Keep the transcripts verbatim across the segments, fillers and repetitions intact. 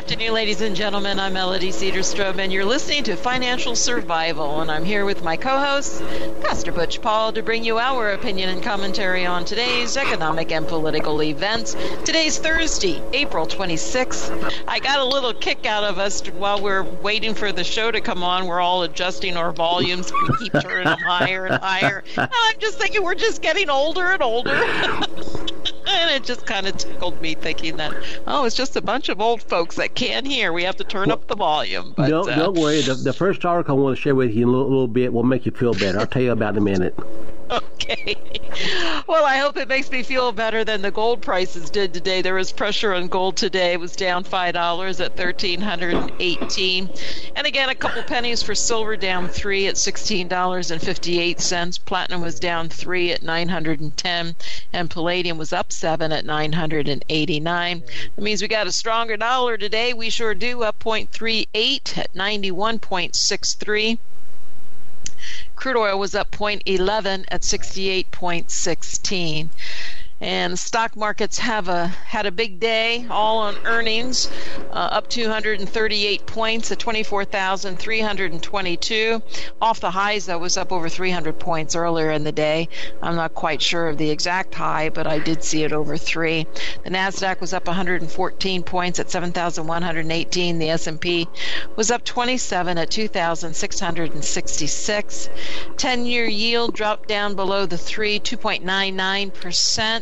afternoon, ladies and gentlemen. I'm Melody Cedarstrom, and you're listening to Financial Survival. And I'm here with my co-host, Pastor Butch Paul, to bring you our opinion and commentary on today's economic and political events. Today's Thursday, April twenty-sixth. I got a little kick out of us while we're waiting for the show to come on. We're all adjusting our volumes. We keep turning them higher and higher. And I'm just thinking we're just getting older and older. And it just kind of tickled me thinking that, oh, it's just a bunch of old folks that can't hear. We have to turn well, up the volume. But, don't, uh, don't worry. The, the first article I want to share with you in a little, little bit will make you feel better. I'll tell you about it in a minute. Okay. Well, I hope it makes me feel better than the gold prices did today. There was pressure on gold today. It was down five dollars at one thousand three hundred eighteen dollars. And again, a couple pennies for silver, down three at sixteen dollars and fifty-eight cents. Platinum was down three at nine hundred ten dollars. And palladium was up seven at nine hundred eighty-nine dollars. That means we got a stronger dollar today. We sure do, up zero point three eight at ninety-one point six three. Crude oil was up zero point one one at sixty-eight point one six. And the stock markets have a had a big day, all on earnings, uh, up two hundred thirty-eight points at twenty-four thousand three hundred twenty-two. Off the highs, that was up over three hundred points earlier in the day. I'm not quite sure of the exact high, but I did see it over three. The NASDAQ was up one hundred fourteen points at seven thousand one hundred eighteen. The S and P was up twenty-seven at two thousand six hundred sixty-six. ten-year yield dropped down below the three, two point nine nine percent.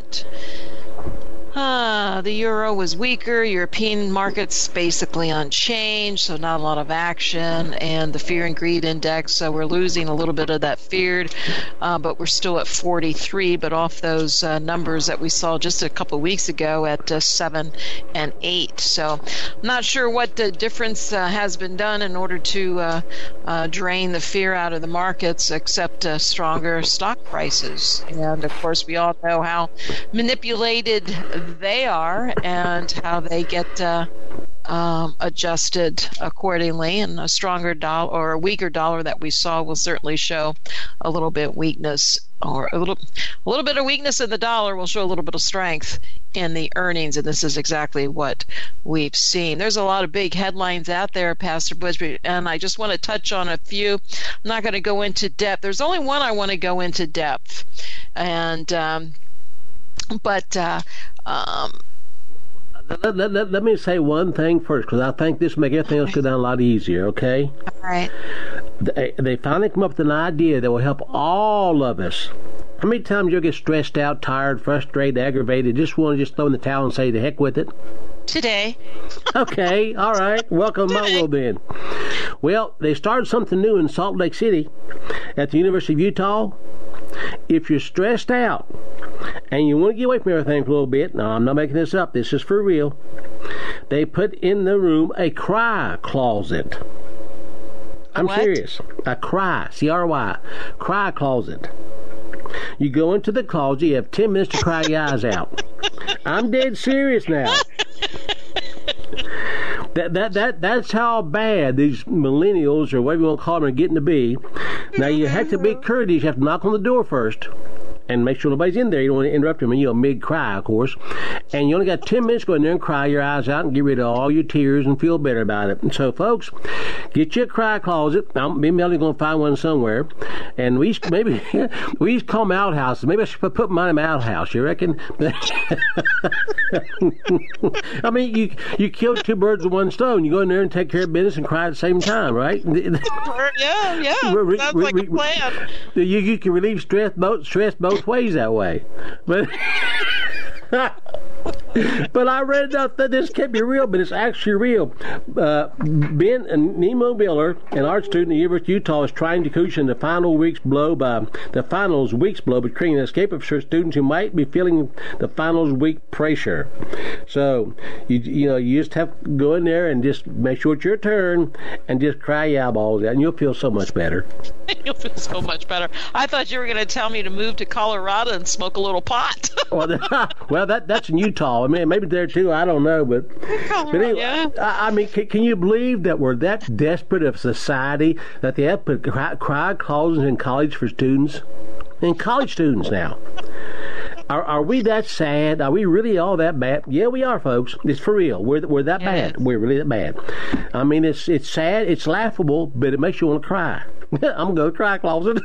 Ah, the euro was weaker. European markets basically unchanged, so not a lot of action. And the fear and greed index, so we're losing a little bit of that feared, uh, but we're still at forty-three, but off those uh, numbers that we saw just a couple weeks ago at uh, seven and eight. So I'm not sure what the difference uh, has been done in order to uh, uh, drain the fear out of the markets, except uh, stronger stock prices. And of course, we all know how manipulated they are and how they get uh, um, adjusted accordingly. And a stronger dollar or a weaker dollar that we saw will certainly show a little bit weakness, or a little, a little bit of weakness in the dollar will show a little bit of strength in the earnings, and this is exactly what we've seen. There's a lot of big headlines out there, Pastor Bush, and I just want to touch on a few. I'm not going to go into depth. There's only one I want to go into depth, and um, but. Uh, Um, let, let, let, let me say one thing first, because I think this will make everything else go down a lot easier, okay? All right. They, they finally come up with an idea that will help all of us. How many times you'll get stressed out, tired, frustrated, aggravated, just want to just throw in the towel and say, the heck with it? Today. Okay, all right. Welcome to my world then. Well, they started something new in Salt Lake City at the University of Utah. If you're stressed out and you want to get away from everything for a little bit, now I'm not making this up, this is for real, they put in the room a cry closet. I'm what? serious. A cry, C R Y, cry closet. You go into the closet, you have ten minutes to cry your eyes out. I'm dead serious now. That that that that's how bad these millennials, or whatever you want to call them, are getting to be. Now you have to be courteous. You have to knock on the door first and make sure nobody's in there. You don't want to interrupt them, and you know, mid-cry, of course. And you only got ten minutes to go in there and cry your eyes out and get rid of all your tears and feel better about it. And so, folks, get you a cry closet. Now, me and Melody going to find one somewhere. And we used, maybe we used to call them outhouses. Maybe I should put mine in my outhouse. You reckon? I mean, you you kill two birds with one stone. You go in there and take care of business and cry at the same time, right? Yeah, yeah. Sounds like a plan. You you can relieve stress both stress both ways that way, but but I read that this can't be real, but it's actually real. Uh, Ben and Nemo Miller, an art student at the University of Utah, is trying to cushion the final week's blow by the finals week's blow, but creating an escape for students who might be feeling the finals week pressure. So you you know you just have to go in there and just make sure it's your turn and just cry your eyeballs out, and you'll feel so much better. You'll feel so much better. I thought you were going to tell me to move to Colorado and smoke a little pot. well, well, that that's in Utah. I mean, maybe there too. I don't know, but, but anyway, yeah. I, I mean, can, can you believe that we're that desperate of society that they have put cry, cry closets in college for students, in college students now? Are, are we that sad? Are we really all that bad? Yeah, we are, folks. It's for real. We're we're that Yes. bad. We're really that bad. I mean, it's it's sad. It's laughable, but it makes you want to cry. I'm gonna go cry closet.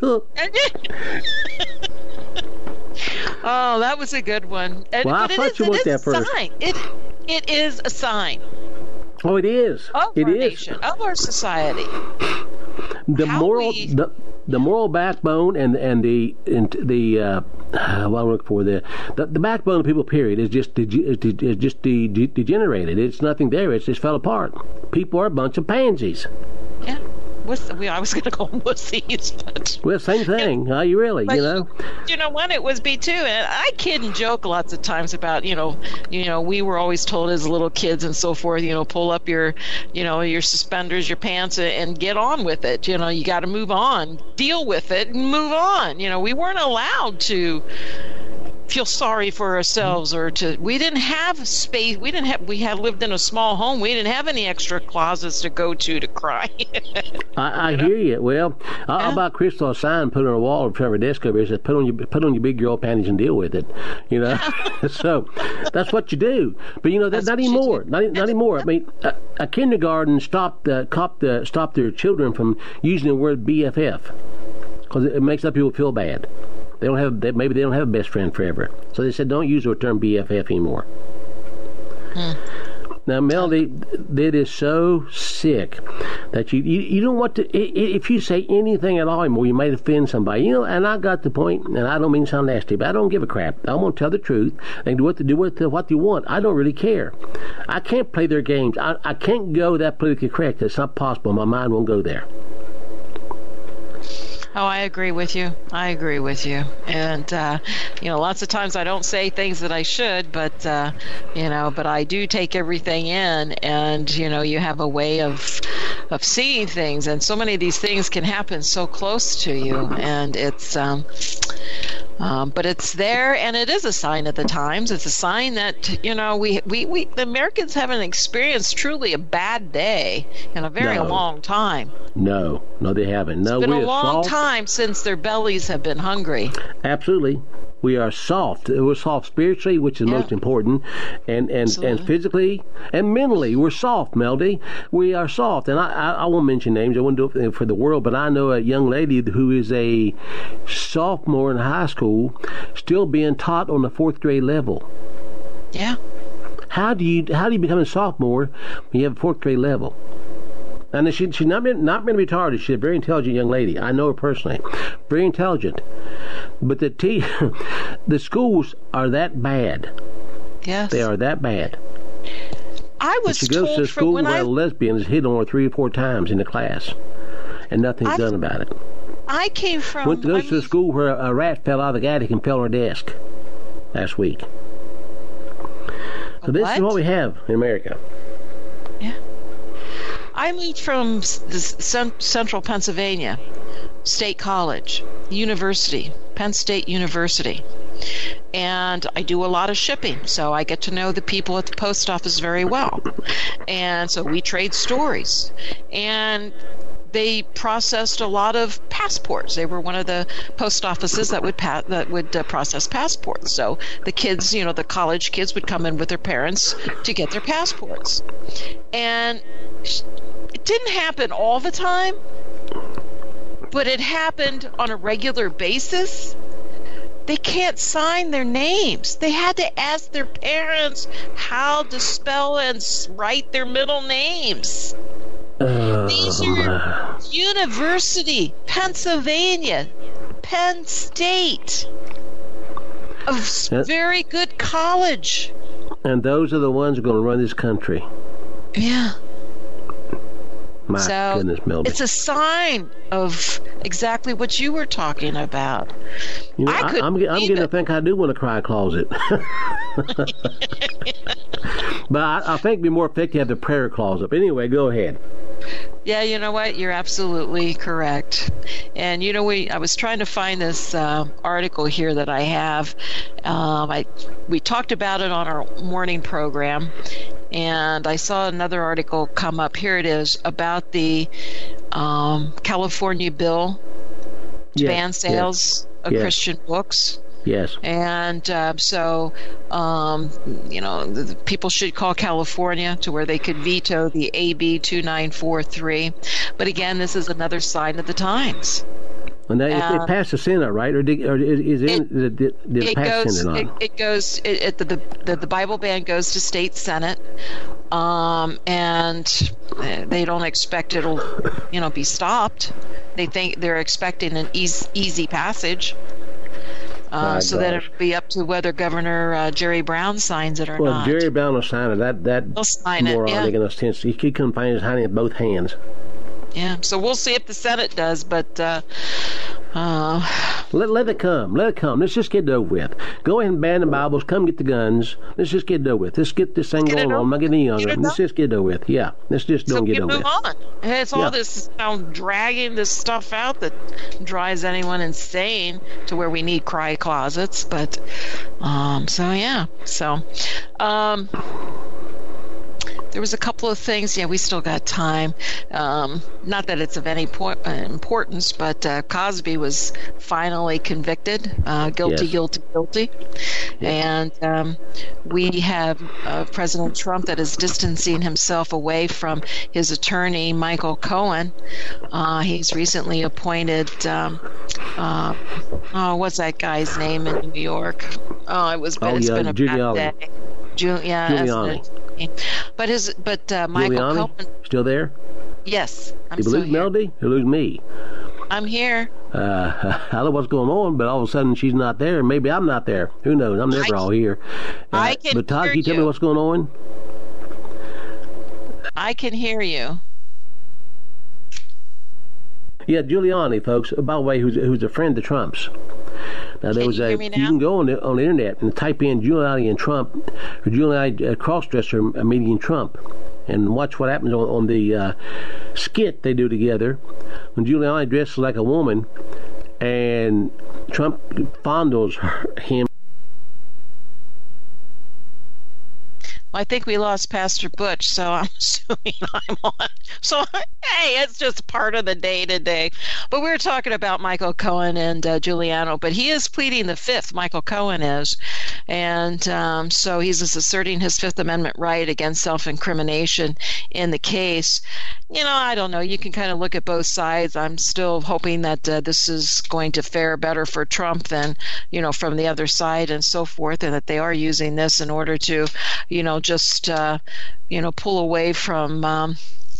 Oh, that was a good one. And, Well, I but it thought is, you it went is there a first. sign. It it is a sign Oh, it is. of It our is. nation, of our society. The How moral, we- the, the moral backbone, and and the and the uh, what I'm looking for the, the the backbone of people. Period is just dege- is is just de- de- degenerated. It's nothing there. It's just fell apart. People are a bunch of pansies. Yeah. What's the, I was going to call them wussies, but Well, same thing. Are you really? But You know. you know what? It was me too, and I kid and joke lots of times about you know, you know, we were always told as little kids and so forth, you know, pull up your, you know, your suspenders, your pants, and get on with it. You know, you got to move on, deal with it, and move on. You know, we weren't allowed to feel sorry for ourselves or to we didn't have space we didn't have we had lived in a small home, we didn't have any extra closets to go to to cry. I, I hear you. Well, I'll, Yeah. I'll buy Crystal a sign, put it on a wall of Trevor desk over here. Says, "Put on your put on your big girl panties and deal with it." You know, so that's what you do. But you know, that, That's not what you anymore. do. Not, not anymore. I mean, a, a kindergarten stopped uh, copped, uh, stopped their children from using the word B F F because it, it makes other people feel bad. They don't have they, maybe they don't have a best friend forever. So they said, don't use the term B F F anymore. Hmm. Now, Melody, that is so sick that you, you, you don't want to, i- i- if you say anything at all anymore, you might offend somebody. You know, and I got the point, and I don't mean to sound nasty, but I don't give a crap. I'm going to tell the truth. They can do what they do what they, what they want. I don't really care. I can't play their games. I, I can't go that politically correct. It's not possible. My mind won't go there. Oh, I agree with you. I agree with you. And, uh, you know, lots of times I don't say things that I should, but, uh, you know, but I do take everything in, and, you know, you have a way of, of seeing things, and so many of these things can happen so close to you, and it's, um, um, but it's there, and it is a sign at the times. It's a sign that, you know, we, we, we the Americans haven't experienced truly a bad day in a very No. long time. No, no, they haven't. No, It's been we a are long soft. time since their bellies have been hungry. Absolutely. We are soft. We're soft spiritually, which is Yeah. most important, and and, and Absolutely. physically and mentally. We're soft, Melody. We are soft. And I, I, I won't mention names. I won't do it for the world, but I know a young lady who is a sophomore in high school, still being taught on the fourth grade level. Yeah. How do you how do you become a sophomore when you have a fourth grade level? And she, she's not been, not been retarded. She's a very intelligent young lady. I know her personally. Very intelligent. But the te- the schools are that bad. Yes. They are that bad. I was She goes told to a from school when where I a lesbian is hit on her three or four times in the class. And nothing's I've- done about it. I came from. Went to go I to a mean, school where a rat fell out of the attic and fell on her desk last week. So this is what? what we have in America. Yeah. I moved from s- this cen- central Pennsylvania, State College, University, Penn State University. And I do a lot of shipping, so I get to know the people at the post office very well. And so we trade stories. And they processed a lot of passports. They were one of the post offices that would pa- that would uh, process passports. So the kids, you know, the college kids would come in with their parents to get their passports. And it didn't happen all the time, but it happened on a regular basis. They can't sign their names. They had to ask their parents how to spell and s- write their middle names. These are University, Pennsylvania, Penn State, a s- Yeah. very good college. And those are the ones who are going to run this country. Yeah. My So goodness, Melody. it's a sign of exactly what you were talking about. You know, I I couldn't I'm, I'm believe getting to it. think I do want to cry closet. But I, I think it'd be more effective to have the prayer closet. But anyway, go ahead. Yeah, you know what? You're absolutely correct. And you know, we I was trying to find this uh, article here that I have. Um, I we talked about it on our morning program, and I saw another article come up. Here it is about the um, California bill to Yes, ban sales yes, of yes. Christian books. Yes. And uh, so, um, you know, the, the people should call California to where they could veto the A B two nine four three. But again, this is another sign of the times. And they, um, it passed the Senate, right? Or, did, or is it, it, did, did it, it pass goes, Senate on? It, it goes, it, it, the, the, the Bible ban goes to state Senate. Um, and they don't expect it'll, you know, be stopped. They think they're expecting an easy, easy passage. Uh, so that it'll be up to whether Governor uh, Jerry Brown signs it or well, not. Well, Jerry Brown will sign it. That that He'll sign moronic it, yeah. in a sense. He couldn't find his hand in both hands. Yeah. So we'll see if the Senate does, but uh, uh, let let it come. Let it come. Let's just get it over with. Go ahead and ban the Bibles. Come get the guns. Let's just get it over with. Let's get this thing get going on. I'm not getting any younger. Let's just get it over with. Yeah. Let's just so don't get we over move with. on. And it's all yeah. this you know, dragging this stuff out that drives anyone insane to where we need cry closets. But um, so yeah. So. Um, There was a couple of things. Yeah, we still got time. Um, not that it's of any po- uh, importance, but uh, Cosby was finally convicted. Uh, guilty, yes. guilty, guilty. Yeah. And um, we have uh, President Trump that is distancing himself away from his attorney, Michael Cohen. Uh, he's recently appointed, um, uh, oh, what's that guy's name in New York? Oh, it was, oh, it's yeah, been a Giuliani. bad day. Ju- yeah, Giuliani. But his, but uh, Michael Giuliani? Cohen. Still there? Yes, I'm Did you still lose here. Melody? You lose me? I'm here. Uh, I don't know what's going on, but all of a sudden she's not there. Maybe I'm not there. Who knows? I'm never I, all here. Uh, I can But Todd, hear can you tell you. me what's going on? I can hear you. Yeah, Giuliani, folks. By the way, who's who's a friend of Trump's. Now there Can was you a hear me now? you can go on the on the internet and type in Giuliani and Trump, or Giuliani uh, crossdresser meeting Trump, and watch what happens on on the uh, skit they do together when Giuliani dresses like a woman and Trump fondles her, him. I think we lost Pastor Butch, so I'm assuming I'm on. So, hey, it's just part of the day today. But we were talking about Michael Cohen and uh, Giuliani, but he is pleading the fifth, Michael Cohen is. And um, so he's just asserting his Fifth Amendment right against self-incrimination in the case. You know, I don't know. You can kind of look at both sides. I'm still hoping that uh, this is going to fare better for Trump than, you know, from the other side and so forth, and that they are using this in order to, you know, just, uh, you know, pull away from, um,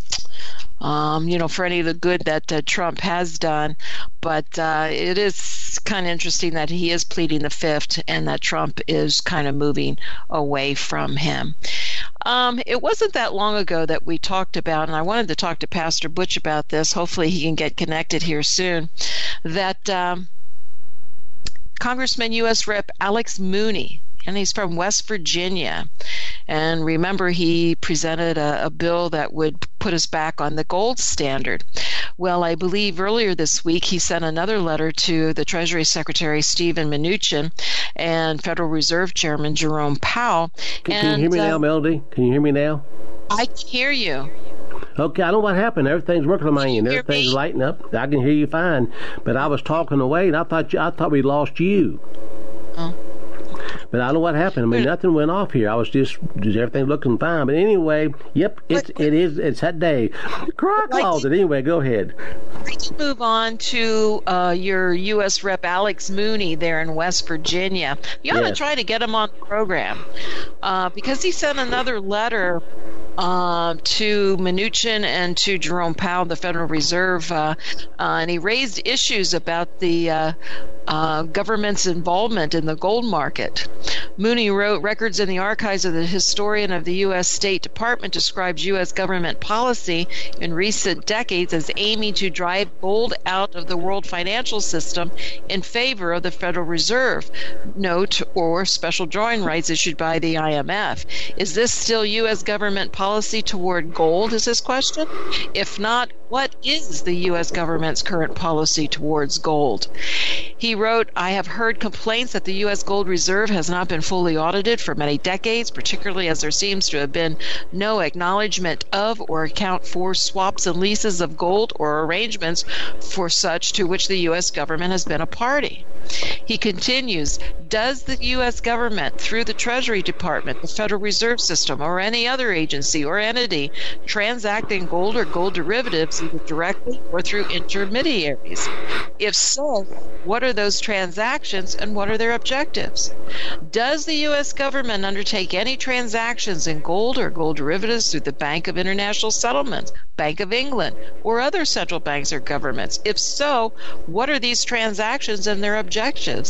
um, you know, for any of the good that uh, Trump has done. But uh, it is kind of interesting that he is pleading the fifth and that Trump is kind of moving away from him. Um, it wasn't that long ago that we talked about, and I wanted to talk to Pastor Butch about this. Hopefully he can get connected here soon, that um, Congressman U S Rep Alex Mooney, and he's from West Virginia. And remember, he presented a, a bill that would put us back on the gold standard. Well, I believe earlier this week he sent another letter to the Treasury Secretary Steven Mnuchin and Federal Reserve Chairman Jerome Powell. Can, and, can you hear me uh, now, Melody? Can you hear me now? I can hear you. Okay, I don't know what happened. Everything's working on my end. hear Everything's me? lighting up. I can hear you fine, but I was talking away, and I thought you, I thought we lost you. Oh. But I don't know what happened. I mean, nothing went off here. I was just, just everything looking fine. But anyway, yep, it's But- it is it's that day. Cry Like- closet. Anyway, go ahead. I did move on to uh, your U S Rep Alex Mooney there in West Virginia. You ought to Yes. try to get him on the program uh, because he sent another letter uh, to Mnuchin and to Jerome Powell, the Federal Reserve, uh, uh, and he raised issues about the uh, uh, government's involvement in the gold market. Mooney wrote, "Records in the archives of the historian of the U S State Department describes U S government policy in recent decades as aiming to drive gold out of the world financial system in favor of the Federal Reserve note or special drawing rights issued by the I M F. Is this still U S government policy toward gold, is his question? If not, what is the U S government's current policy towards gold?" He wrote, I have heard complaints that the U S gold reserve has not been fully audited for many decades, particularly as there seems to have been no acknowledgement of or account for swaps and leases of gold or arrangements for such to which the U S government has been a party. He continues, does the U S government, through the Treasury Department, the Federal Reserve System, or any other agency or entity, transact in gold or gold derivatives either directly or through intermediaries? If so, what are those transactions and what are their objectives? Does the U S government undertake any transactions in gold or gold derivatives through the Bank of International Settlements, Bank of England, or other central banks or governments? If so, what are these transactions and their objectives?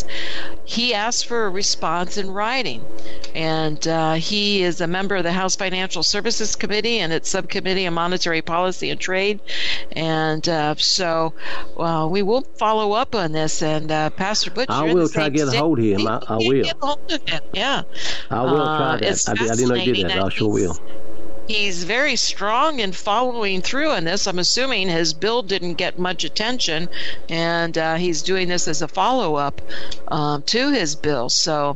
He asked for a response in writing, and uh, he is a member of the House Financial Services Committee and its Subcommittee on Monetary Policy and Trade, and uh, so uh, we will follow up on this. And uh, Pastor Butch, I will try to get a hold of him. I, I will. Get a hold of him. Yeah, I will try uh, that. I, I didn't know you did that. I sure will. He's very strong in following through on this. I'm assuming his bill didn't get much attention, and uh, he's doing this as a follow-up um, to his bill. So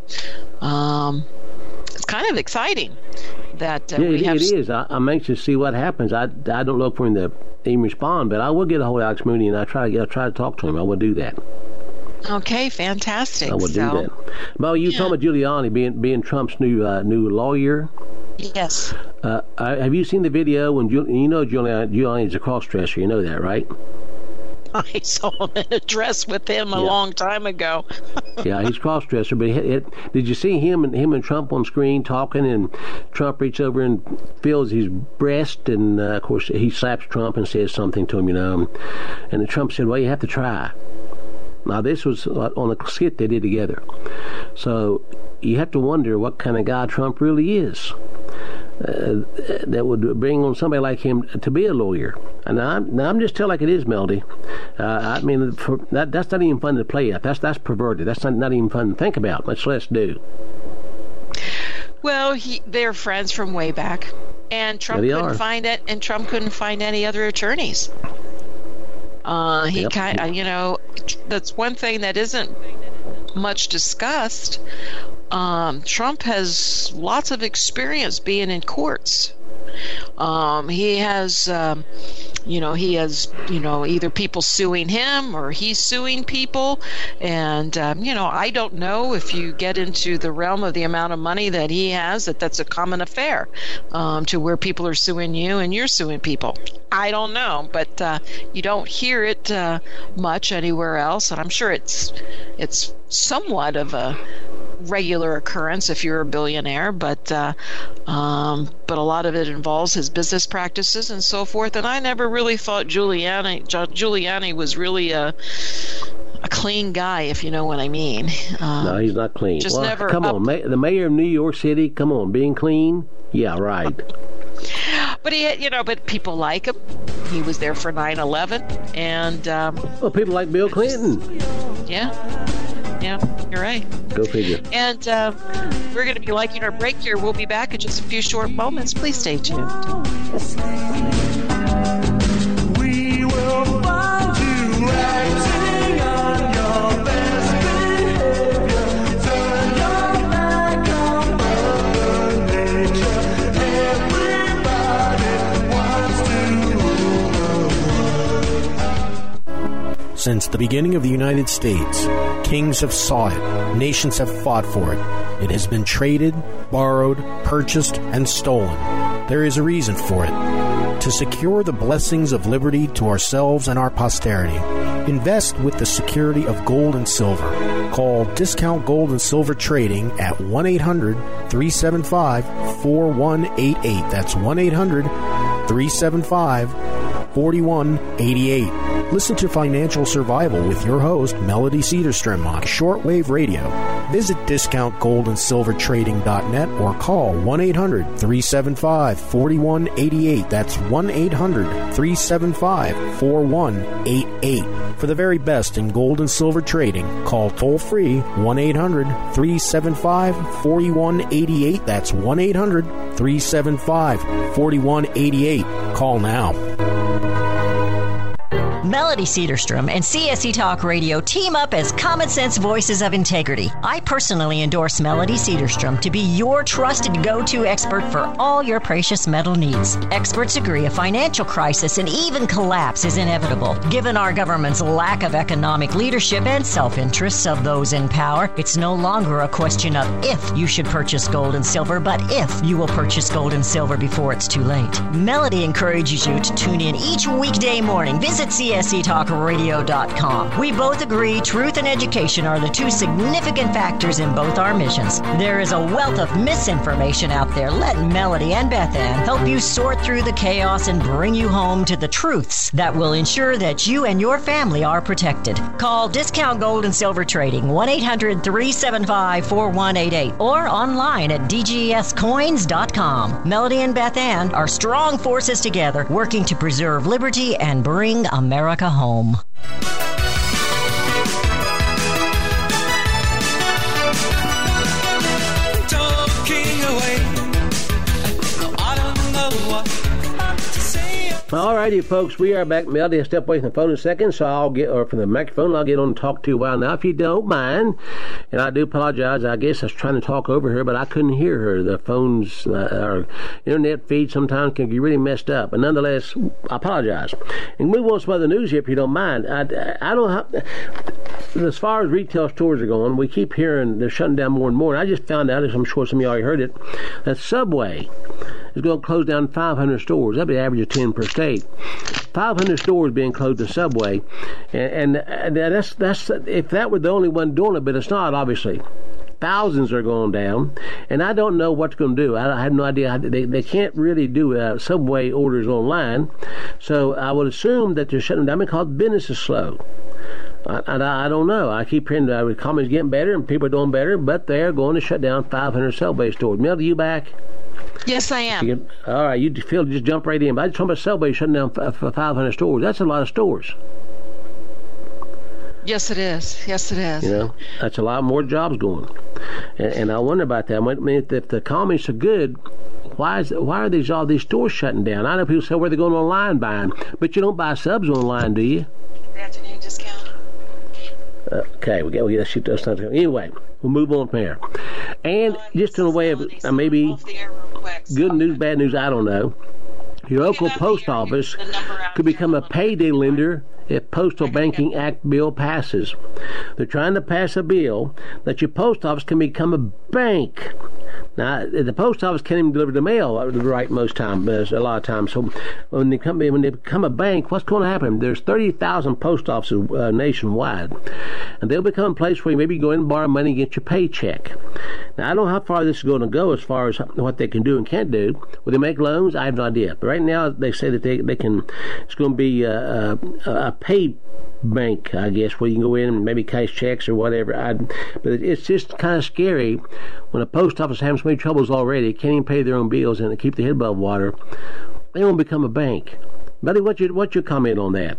um, it's kind of exciting that uh, yeah, we it, have... it is. I, I'm anxious to see what happens. I, I don't look for him to even respond, but I will get a hold of Alex Mooney, and I try to I'll try to talk to him. I will do that. Okay, fantastic. I will so, do that. Mo, you yeah. talking about Giuliani being being Trump's new uh, new lawyer? Yes. Uh, have you seen the video when Giul- you know Giuliani, Giuliani's a cross-dresser? You know that, right? I saw him in a dress with him a yeah. long time ago. Yeah, he's cross-dresser. But it, it, did you see him and him and Trump on screen talking? And Trump reaches over and feels his breast, and uh, of course he slaps Trump and says something to him, you know. And then Trump said, "Well, you have to try." Now this was on a skit they did together. So you have to wonder what kind of guy Trump really is. Uh, that would bring on somebody like him to be a lawyer. And I'm, now I'm just telling like it is, Melody. Uh, I mean, for, that, that's not even fun to play at. That's that's perverted. That's not, not even fun to think about, much less do. Well, he, they're friends from way back, and Trump yeah, couldn't are. find it, and Trump couldn't find any other attorneys. Uh, he yep. kind of, you know, that's one thing that isn't much discussed. Um, Trump has lots of experience being in courts. Um, he has, um, you know, he has, you know, either people suing him or he's suing people. And, um, you know, I don't know if you get into the realm of the amount of money that he has, that that's a common affair um, to where people are suing you and you're suing people. I don't know, but uh, you don't hear it uh, much anywhere else. And I'm sure it's it's somewhat of a regular occurrence if you're a billionaire, but uh, um, but a lot of it involves his business practices and so forth. And I never really thought Giuliani Giuliani was really a a clean guy, if you know what I mean. Um, no, he's not clean. Just well, never. Come up- on, Ma- the mayor of New York City. Come on, being clean. Yeah, right. But he, you know, but people like him. He was there for nine eleven, and um, well, people like Bill Clinton. Yeah. Yeah, you're right. Go figure. And uh, we're going to be liking our break here. We'll be back in just a few short moments. Please stay tuned. We will find you acting on your best behavior. Turn your back on Mother Nature. Everybody wants to rule the world. Since the beginning of the United States, kings have sought it, nations have fought for it. It has been traded, borrowed, purchased, and stolen. There is a reason for it. To secure the blessings of liberty to ourselves and our posterity, invest with the security of gold and silver. Call Discount Gold and Silver Trading at one eight hundred, three seven five, four one eight eight. That's one eight hundred, three seven five, four one eight eight. Listen to Financial Survival with your host, Melody Cedarstrom, on shortwave radio. Visit discount gold and silver trading dot net or call one eight hundred, three seven five, four one eight eight. That's one eight hundred, three seven five, four one eight eight. For the very best in gold and silver trading, call toll-free one eight hundred, three seven five, four one eight eight. That's one eight hundred, three seven five, four one eight eight. Call now. Melody Cedarstrom and C S E Talk Radio team up as common sense voices of integrity. I personally endorse Melody Cedarstrom to be your trusted go-to expert for all your precious metal needs. Experts agree a financial crisis and even collapse is inevitable. Given our government's lack of economic leadership and self-interests of those in power, it's no longer a question of if you should purchase gold and silver, but if you will purchase gold and silver before it's too late. Melody encourages you to tune in each weekday morning. Visit C S E talk radio dot com. We both agree truth and education are the two significant factors in both our missions. There is a wealth of misinformation out there. Let Melody and Beth Ann help you sort through the chaos and bring you home to the truths that will ensure that you and your family are protected. Call Discount Gold and Silver Trading, one eight hundred three seven five four one eight eight, or online at d g s coins dot com. Melody and Beth Ann are strong forces together, working to preserve liberty and bring America home. Talking away. I don't know what to say. Alrighty, folks, we are back. Melody, I'll step away from the phone in a second, so I'll get, or from the microphone, I'll get on and talk to you a while now, if you don't mind. And I do apologize. I guess I was trying to talk over her, but I couldn't hear her. The phone's, uh, our internet feed sometimes can get really messed up. But nonetheless, I apologize. And move on to some other news here, if you don't mind. I, I don't have, as far as retail stores are going, we keep hearing they're shutting down more and more. And I just found out, as I'm sure some of you already heard it, that Subway is going to close down five hundred stores. That'd be an average of ten per state. five hundred stores being closed in Subway, and, and that's that's if that were the only one doing it, but it's not, obviously. Thousands are going down, and I don't know what they're going to do. I, I have no idea. How, they they can't really do uh, Subway orders online, so I would assume that they're shutting down because business is slow. I, I, I don't know. I keep hearing the economy's getting better and people are doing better, but they're going to shut down five hundred Subway stores. Mel, are you back? Yes, I am. You, all right, you feel just jump right in. But I just talking about Subway shutting down for five hundred stores. That's a lot of stores. Yes, it is. Yes, it is. You know, that's a lot more jobs going. And, and I wonder about that. I mean, if, if the economy's so good, why is why are these all these stores shutting down? I know people say where they're going online buying, but you don't buy subs online, do you? Afternoon discount. Uh, okay, we got we got to shoot those. Anyway, we'll move on from here. And just in a way of uh, maybe good news, bad news, I don't know. Your local post office could become a payday lender if Postal Banking Act bill passes. They're trying to pass a bill that your post office can become a bank. Now, the post office can't even deliver the mail right most times, a lot of times. So when they come, when they become a bank, what's going to happen? There's thirty thousand post offices uh, nationwide, and they'll become a place where you maybe go in and borrow money and get your paycheck. Now, I don't know how far this is going to go as far as what they can do and can't do. Will they make loans? I have no idea. But right now, they say that they they can. It's going to be a, a, a pay bank, I guess, where you can go in and maybe cash checks or whatever. I, but it's just kind of scary when a post office has so many troubles already, can't even pay their own bills and keep their head above water. They won't become a bank. Buddy, what's your, what's your comment on that?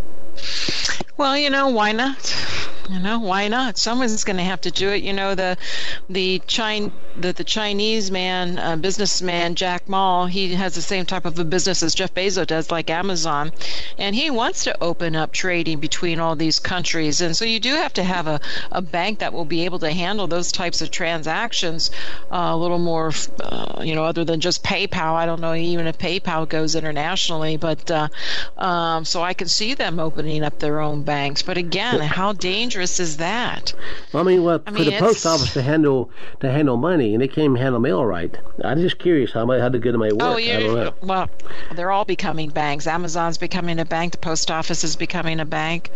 Well, you know, why not? You know, why not? Someone's going to have to do it. You know, the the Chine, the, the Chinese man, uh, businessman, Jack Ma, he has the same type of a business as Jeff Bezos does, like Amazon. And he wants to open up trading between all these countries. And so you do have to have a, a bank that will be able to handle those types of transactions uh, a little more, uh, you know, other than just PayPal. I don't know even if PayPal goes internationally. But uh, um, so I can see them opening up their own banks. But again, how dangerous is that? Well, I mean, well, I for mean, the post it's- office to handle to handle money, and they can't even handle mail right. I'm just curious how how the good it may work. Oh, I don't you know. well, they're all becoming banks. Amazon's becoming a bank. The post office is becoming a bank.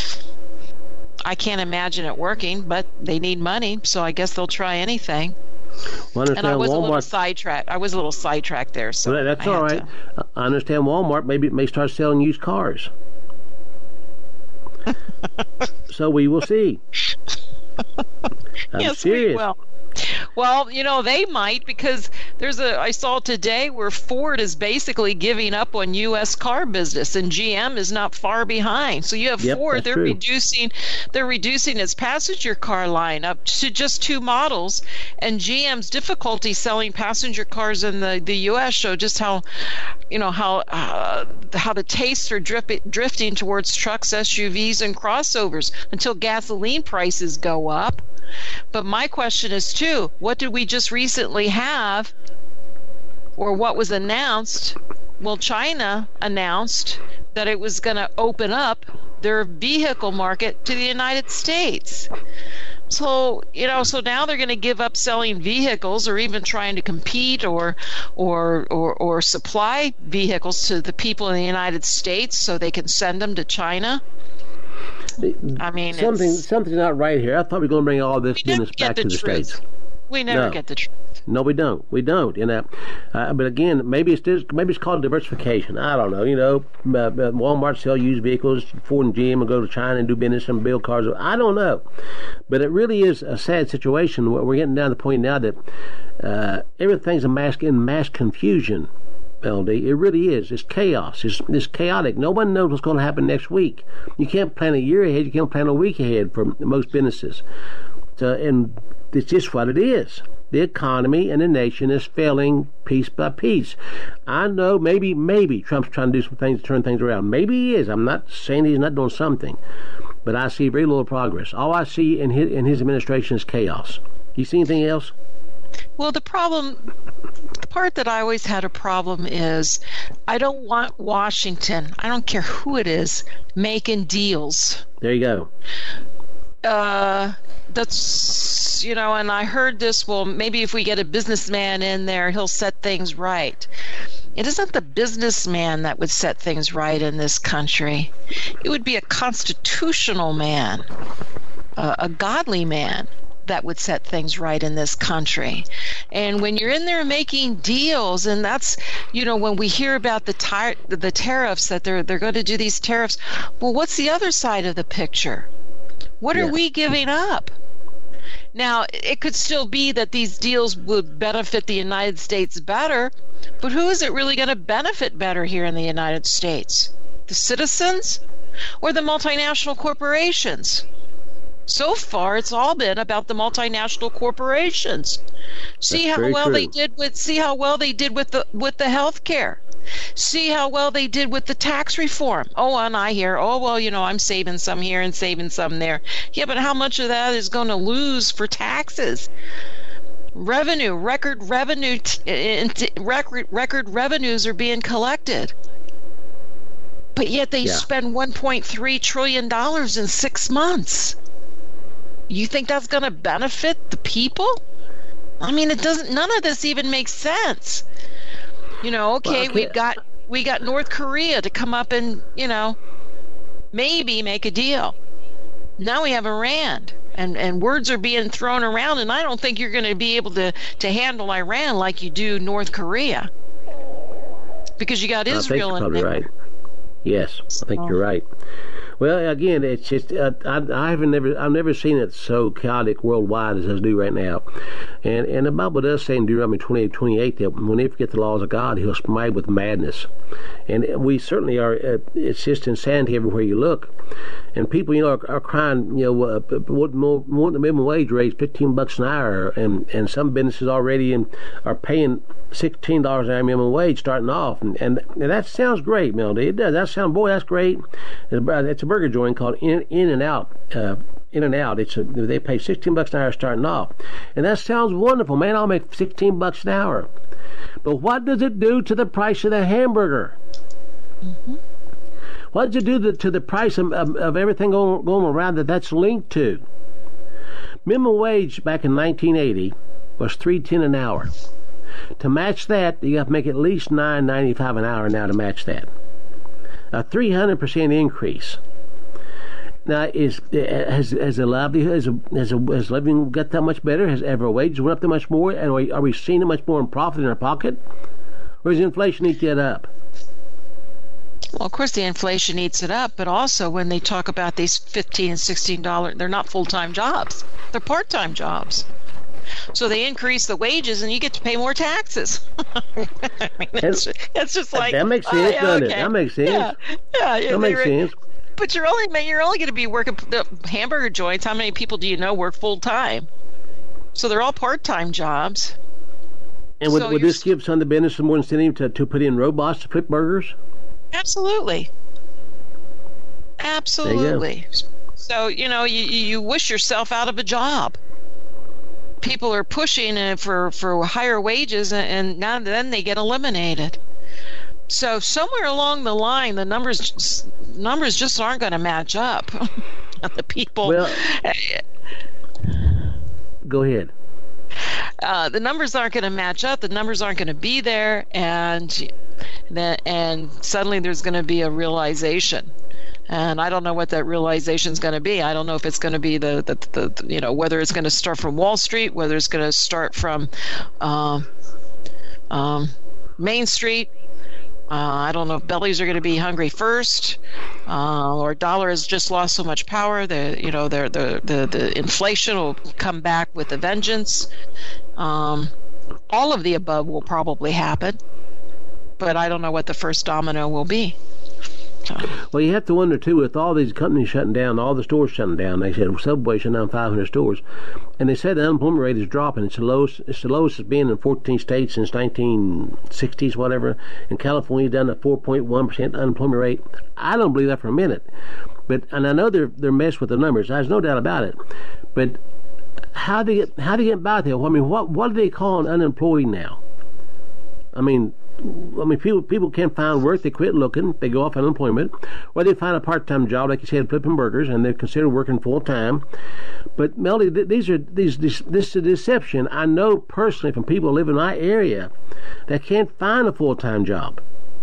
I can't imagine it working, but they need money, so I guess they'll try anything. Well, I And I understand was a little Walmart. sidetracked. I was a little sidetracked there, so Well, that's I all had right. to- I understand Walmart maybe may start selling used cars. So we will see. I'm yes, serious. we will. Well, you know, they might, because there's a, I saw today where Ford is basically giving up on U S car business, and G M is not far behind. So you have Yep, Ford, that's they're true. reducing, they're reducing its passenger car line up to just two models, and G M's difficulty selling passenger cars in the, the U S show just how, you know, how uh, how the tastes are drip, drifting towards trucks, S U Vs, and crossovers until gasoline prices go up. But my question is, too, what did we just recently have, or what was announced? Well, China announced that it was going to open up their vehicle market to the United States. So, you know, so now they're going to give up selling vehicles, or even trying to compete or, or, or, or supply vehicles to the people in the United States so they can send them to China. I mean, something it's, something's not right here. I thought we were going to bring all this we never business get back the to the truth. States. We never No. get the truth. No, we don't. We don't. And uh, uh, but again, maybe it's just, maybe it's called diversification. I don't know. You know, uh, uh, Walmart sell used vehicles. Ford and G M will go to China and do business and build cars. I don't know, but it really is a sad situation. Where we're getting down to the point now that uh, everything's a mass in mass confusion. L D, it really is. It's chaos. It's, it's chaotic. No one knows what's going to happen next week. You can't plan a year ahead. You can't plan a week ahead for most businesses. So, and it's just what it is. The economy and the nation is failing piece by piece. I know maybe, maybe Trump's trying to do some things to turn things around. Maybe he is. I'm not saying he's not doing something, but I see very little progress. All I see in his, in his administration is chaos. You see anything else? Well, the problem, the part that I always had a problem is I don't want Washington, I don't care who it is, making deals. There you go. Uh, that's, you know, and I heard this, well, maybe if we get a businessman in there, he'll set things right. It isn't the businessman that would set things right in this country. It would be a constitutional man, uh, a godly man that would set things right in this country. And when you're in there making deals, and that's, you know, when we hear about the tar- the tariffs, that they're they're going to do these tariffs, well, what's the other side of the picture? What are Yeah. we giving up? Now, it could still be that these deals would benefit the United States better, but who is it really going to benefit better here in the United States? The citizens or the multinational corporations? So far, it's all been about the multinational corporations. See That's how very well true. they did with see how well they did with the with the health care. See how well they did with the tax reform. Oh, and I hear, oh, well, you know, I'm saving some here and saving some there. Yeah, but how much of that is going to lose for taxes? Revenue, record revenue, t- t- record record revenues are being collected. But yet they Yeah. spend one point three trillion dollars in six months. You think that's going to benefit the people? I mean, it doesn't. None of this even makes sense. You know, okay, Well, we've got we got North Korea to come up and, you know, maybe make a deal. Now we have Iran, and and words are being thrown around, and I don't think you're going to be able to to handle Iran like you do North Korea, because you got I think Israel you're in probably there. right. Yes, I think you're right. Well, again, it's just uh, I, I haven't never I've never seen it so chaotic worldwide as I do right now, and and the Bible does say in Deuteronomy twenty-eight twenty-eight that when they forget the laws of God, He'll smite with madness, and we certainly are. Uh, it's just insanity everywhere you look, and people, you know, are, are crying, you know, uh, want more want the minimum wage raised fifteen bucks an hour, and and some businesses already in, are paying sixteen dollars an hour minimum wage starting off, and, and and that sounds great, Melody. It does. That sounds, boy, that's great. It's a burger joint called In In and Out. Uh, In and Out. It's a, they pay sixteen bucks an hour starting off, and that sounds wonderful, man. I'll make sixteen bucks an hour. But what does it do to the price of the hamburger? Mm-hmm. What does it do to, to the price of, of, of everything going, going around that that's linked to? Minimum wage back in nineteen eighty was three ten an hour. To match that, you have to make at least nine ninety five an hour now to match that. A three hundred percent increase. Now, is has has the livelihood has has, has living got that much better? Has ever wages went up that much more? And are we, are we seeing that much more in profit in our pocket, or does inflation eat that up? Well, of course, the inflation eats it up, but also when they talk about these fifteen and sixteen dollars, they're not full time jobs; they're part time jobs. So they increase the wages, and you get to pay more taxes. I mean, it's, it's just like that makes sense, oh, yeah, doesn't okay. it? That makes sense. Yeah, yeah, yeah That makes they- sense. But you're only you're only going to be working the hamburger joints. How many people do you know work full time? So they're all part time jobs. And would, So would you're this give some of the business more incentive to, to put in robots to flip burgers? Absolutely. Absolutely. So, you know, you, you wish yourself out of a job. People are pushing uh, for, for higher wages, and, and now then they get eliminated. So somewhere along the line, the numbers just, numbers just aren't going to match up. The people... Well, go ahead. Uh, the numbers aren't going to match up. The numbers aren't going to be there, and that and suddenly there's going to be a realization. And I don't know what that realization is going to be. I don't know if it's going to be the, the, the, the you know whether it's going to start from Wall Street, whether it's going to start from um, um, Main Street. Uh, I don't know if bellies are going to be hungry first, uh, or dollar has just lost so much power. The you know the the the, the inflation will come back with a vengeance. Um, all of the above will probably happen, but I don't know what the first domino will be. So. Well, you have to wonder, too, with all these companies shutting down, all the stores shutting down. They said Subway shut down five hundred stores. And they said the unemployment rate is dropping. It's the lowest it's the lowest it's been in fourteen states since nineteen sixties, whatever. And California's down to four point one percent unemployment rate. I don't believe that for a minute. But and I know they're they're messed with the numbers. There's no doubt about it. But how do you get, how do you get by there? I mean, what what do they call an unemployed now? I mean... I mean, people people can't find work. They quit looking. They go off unemployment, or they find a part-time job, like you said, flipping burgers, and they're considered working full-time. But Melody, th- these are these this, this is a deception. I know personally from people who live in my area that can't find a full-time job.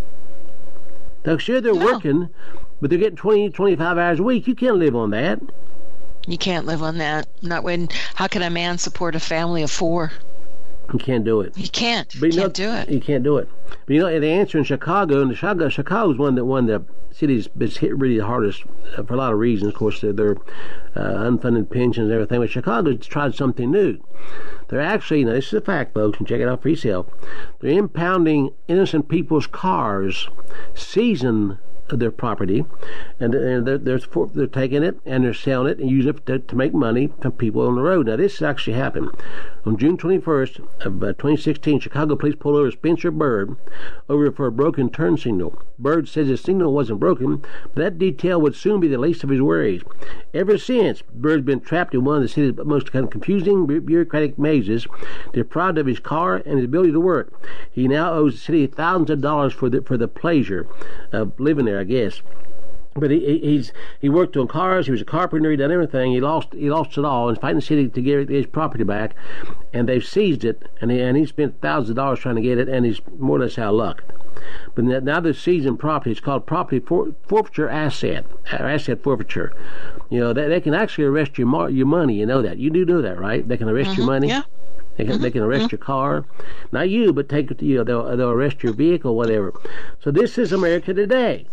Now, sure, they're No. working, but they're getting twenty, twenty-five hours a week. You can't live on that. You can't live on that. Not when. How can a man support a family of four? You can't do it. You can't. But You you can't know, do it. You can't do it. But you know, the answer in Chicago, and the Chicago, Chicago's one that one of the cities that's hit really the hardest uh, for a lot of reasons. Of course, their, their uh, unfunded pensions and everything. But Chicago's tried something new. They're actually, you know, this is a fact, folks, and check it out for yourself. They're impounding innocent people's cars, seizing their property, and they're, they're, they're taking it and they're selling it and using it to, to make money from people on the road. Now, this actually happened. On June twenty-first of uh, twenty sixteen, Chicago police pulled over Spencer Bird over for a broken turn signal. Bird says his signal wasn't broken, but that detail would soon be the least of his worries. Ever since, Bird's been trapped in one of the city's most confusing bureaucratic mazes, deprived of his car and his ability to work. He now owes the city thousands of dollars for the for the pleasure of living there, I guess. But he, he's he worked on cars. He was a carpenter. He done everything. He lost he lost it all. And he's fighting the city to get his property back, and they've seized it. And he, and he spent thousands of dollars trying to get it, and he's more or less out of luck. But now they're seizing property. It's called property for, forfeiture asset, or asset forfeiture. You know, they, they can actually arrest your mar- your money. You know that. You do know that, right? They can arrest Mm-hmm. your money. Yeah. They can, they can arrest Mm-hmm. your car, not you, but take you know they'll they'll arrest your vehicle, whatever. So this is America today.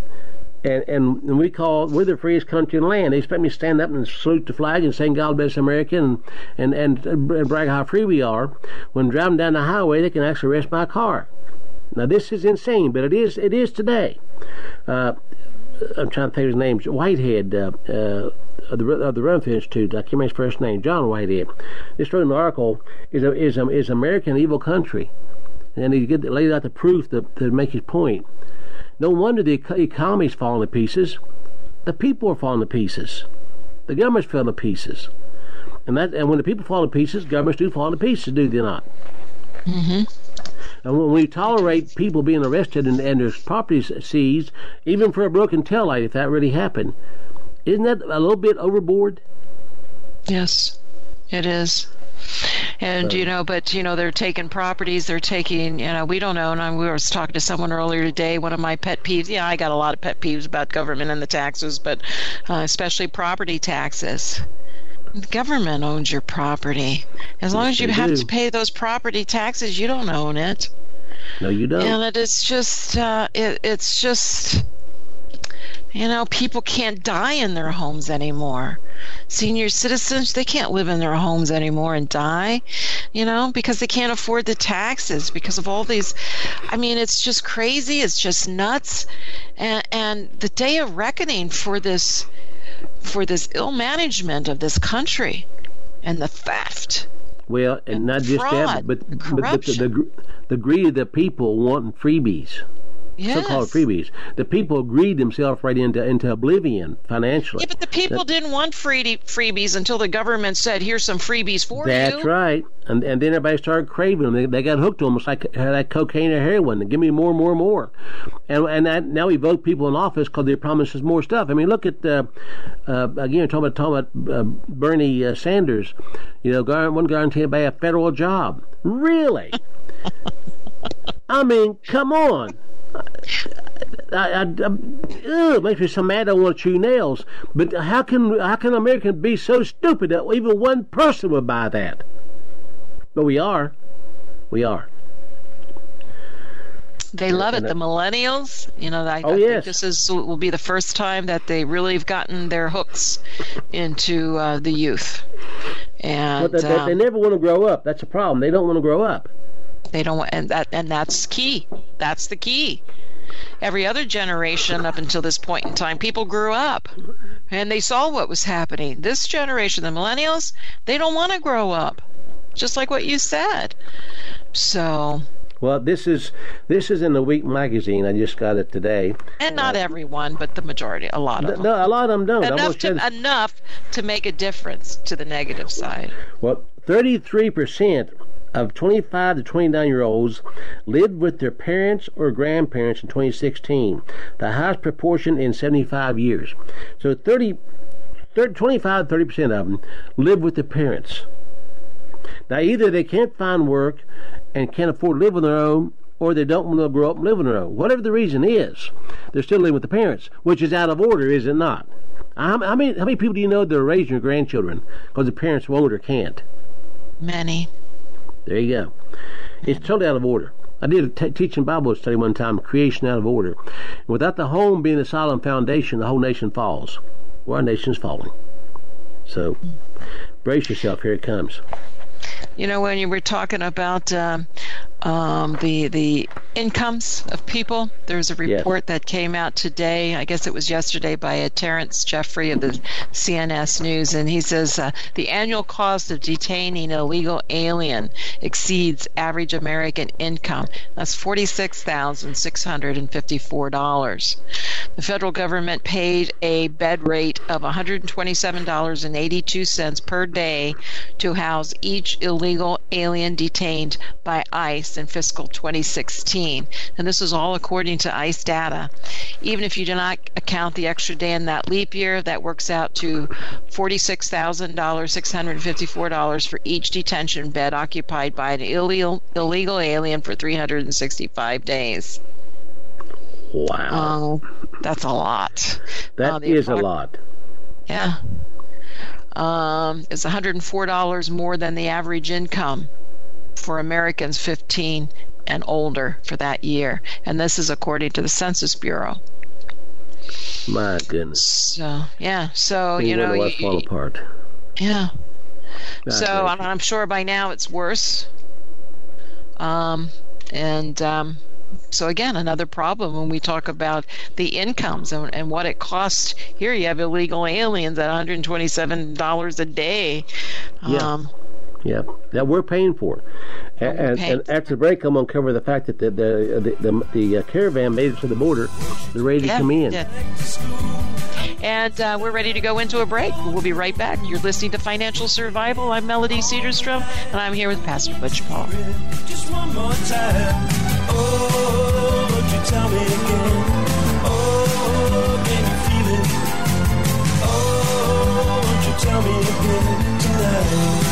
And, and we call, we're the freest country in the land. They expect me to stand up and salute the flag and sing God Bless America and, and, and, and brag how free we are. When driving down the highway, they can actually arrest my car. Now, this is insane, but it is it is today. Uh, I'm trying to think of his name. Whitehead, uh, uh, of the, of the Rumfield Institute. I can't remember his first name. John Whitehead. This wrote an article, is a, is a, is America an evil country? And he get, laid out the proof to, to make his point. No wonder the economy's falling to pieces. The people are falling to pieces. The government's falling to pieces. And that, and when the people fall to pieces, governments do fall to pieces, do they not? Mm-hmm. And when we tolerate people being arrested and, and their properties seized, even for a broken taillight, if that really happened, isn't that a little bit overboard? Yes, it is. And, you know, but, you know, they're taking properties, they're taking, you know, we don't own, and we were talking to someone earlier today, one of my pet peeves, yeah, I got a lot of pet peeves about government and the taxes, but uh, especially property taxes. The government owns your property. As long Yes, as you they have do. to pay those property taxes, you don't own it. No, you don't. And it is just, uh, it, it's just, you know, people can't die in their homes anymore. senior citizens, they can't live in their homes anymore and die, you know, because they can't afford the taxes because of all these. I mean, it's just crazy. It's just nuts. And, and the day of reckoning for this, for this ill management of this country and the theft. Well, and, and not just fraud, that, but, but, but the, the, the greed of the people wanting freebies. Yes. So-called freebies. The people greed themselves right into into oblivion financially. Yeah, but the people that, didn't want free freebies until the government said, "Here's some freebies for that's you." That's right. And and then everybody started craving them. They, they got hooked on them. It's like like cocaine or heroin. Give me more, more, more. And and that, now we vote people in office because they promise us more stuff. I mean, look at uh, uh, again talking about talking about uh, Bernie uh, Sanders. You know, one guaranteed by a federal job. Really? I mean, come on. I, I, I, ugh, it makes me so mad I want to chew nails. But how can how can Americans be so stupid that even one person would buy that? But we are. We are. They love it. The millennials, you know, I, oh, I yes. think this is will be the first time that they really have gotten their hooks into uh, the youth. And but they, um, they never want to grow up. That's a problem. They don't want to grow up. They don't, and that and that's key. That's the key. Every other generation up until this point in time, people grew up and they saw what was happening. This generation, the millennials, they don't want to grow up, just like what you said. So. Well, this is this is in the Week magazine. I just got it today. And not uh, everyone, but the majority, a lot of them. No, a lot of them don't. Enough to, enough to make a difference to the negative side. Well, thirty-three percent of twenty-five to twenty-nine year olds lived with their parents or grandparents in twenty sixteen, the highest proportion in seventy-five years. So thirty, thirty, twenty-five to thirty percent of them live with their parents. Now, either they can't find work and can't afford to live on their own, or they don't want to grow up and live on their own. Whatever the reason is, they're still living with the parents, which is out of order, is it not? How, how many how many people do you know that are raising your grandchildren because the parents won't or can't? Many. There you go. It's totally out of order. I did a t- teaching Bible study one time, creation out of order. Without the home being the solid foundation, the whole nation falls. Well, our nation's falling. So, brace yourself. Here it comes. You know, when you were talking about um, um, the the incomes of people, there's a report yes. that came out today, I guess it was yesterday, by uh, Terrence Jeffrey of the C N S News, and he says uh, the annual cost of detaining an illegal alien exceeds average American income. That's forty-six thousand six hundred fifty-four dollars. The federal government paid a bed rate of one hundred twenty-seven dollars and eighty-two cents per day to house each illegal alien detained by ICE in fiscal twenty sixteen. And this is all according to ICE data. Even if you do not account the extra day in that leap year, that works out to forty-six thousand six hundred fifty-four dollars for each detention bed occupied by an illegal, illegal alien for three hundred sixty-five days. Wow. Um, that's a lot. That uh, is apart- a lot. Yeah. Um, it's one hundred four dollars more than the average income for Americans fifteen and older for that year. And this is according to the Census Bureau. My goodness. So, yeah. So, you, you know. Let's fall apart. Yeah. Not so, I'm, I'm sure by now it's worse. Um, and, um, So again, another problem when we talk about the incomes and, and what it costs. Here you have illegal aliens at one hundred twenty-seven dollars a day. Yeah. Um, yeah, that we're paying for. And, and, and after the break, I'm going to cover the fact that the the the, the, the uh, caravan made it to the border. They're ready to yeah, come in. Yeah. And uh, we're ready to go into a break. We'll be right back. You're listening to Financial Survival. I'm Melody Cedarstrom, and I'm here with Pastor Butch Paul. Just one more time. Oh, won't you tell me again? Oh, can you feel it? Oh, won't you tell me again tonight?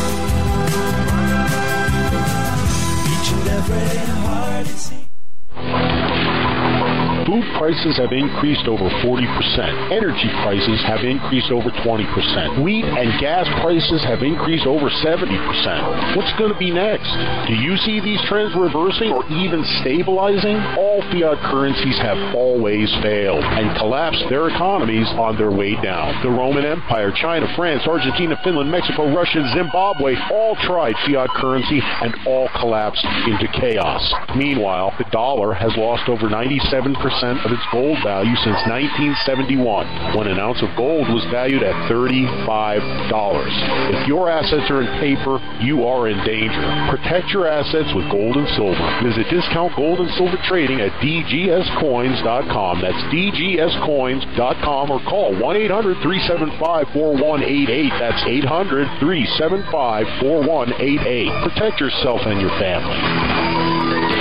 Each and every heart it seems. Food prices prices have increased over forty percent. Energy prices have increased over twenty percent. Wheat and gas prices have increased over seventy percent. What's going to be next? Do you see these trends reversing or even stabilizing? All fiat currencies have always failed and collapsed their economies on their way down. The Roman Empire, China, France, Argentina, Finland, Mexico, Russia, Zimbabwe all tried fiat currency and all collapsed into chaos. Meanwhile, the dollar has lost over ninety-seven percent of its gold value since nineteen seventy-one, when an ounce of gold was valued at thirty-five dollars. If your assets are in paper, you are in danger. Protect your assets with gold and silver. Visit Discount Gold and Silver Trading at d g s coins dot com. That's d g s coins dot com, or call one eight hundred, three seven five, four one eight eight. That's eight hundred, three seven five, four one eight eight. Protect yourself and your family.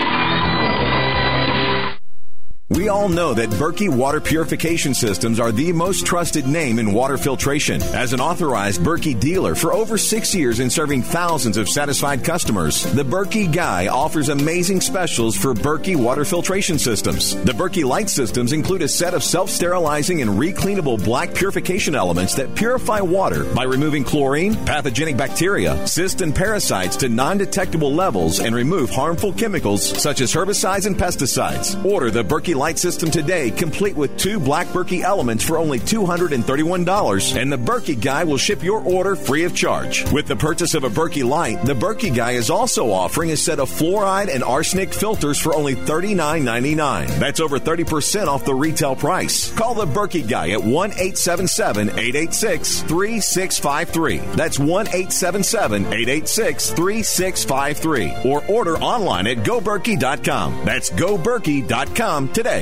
We all know that Berkey Water Purification Systems are the most trusted name in water filtration. As an authorized Berkey dealer for over six years and serving thousands of satisfied customers, the Berkey Guy offers amazing specials for Berkey Water Filtration Systems. The Berkey Light Systems include a set of self-sterilizing and recleanable black purification elements that purify water by removing chlorine, pathogenic bacteria, cysts, and parasites to non-detectable levels and remove harmful chemicals such as herbicides and pesticides. Order the Berkey Light System today, complete with two black Berkey elements for only two hundred thirty-one dollars, and the Berkey Guy will ship your order free of charge. With the purchase of a Berkey Light, the Berkey Guy is also offering a set of fluoride and arsenic filters for only thirty-nine ninety-nine. That's over thirty percent off the retail price. Call the Berkey Guy at one eight seven seven, eight eight six, three six five three. That's one eight seven seven, eight eight six, three six five three. Or order online at go berkey dot com. That's go berkey dot com today.